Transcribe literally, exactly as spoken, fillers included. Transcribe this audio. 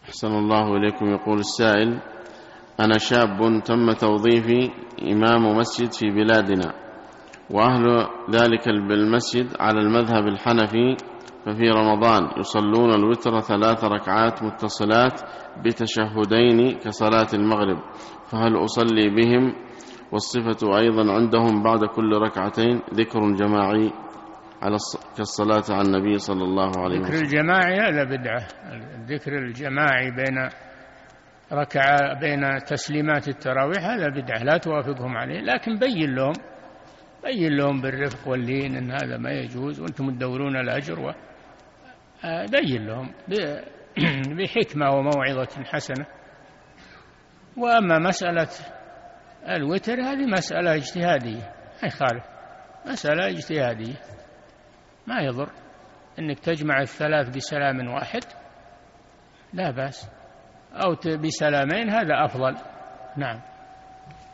أحسن الله إليكم. يقول السائل: أنا شاب تم توظيفي إمام مسجد في بلادنا، وأهل ذلك المسجد على المذهب الحنفي، ففي رمضان يصلون الوتر ثلاث ركعات متصلات بتشهدين كصلاة المغرب، فهل أصلي بهم؟ والصفة أيضا عندهم بعد كل ركعتين ذكر جماعي على كالصلاة على النبي صلى الله عليه وسلم. ذكر الجماعي هذا بدعة. الذكر الجماعي بين ركعة بين تسليمات التراويح هذا بدعة لا توافقهم عليه، لكن بين لهم بين لهم بالرفق واللين أن هذا ما يجوز وأنتم تدورون الأجر، وبين لهم بحكمة وموعظة حسنة. وأما مسألة الوتر هذه مسألة اجتهادية، ما يخالف، مسألة اجتهادية ما يضر أنك تجمع الثلاث بسلام واحد، لا بأس، أو بسلامين هذا أفضل. نعم.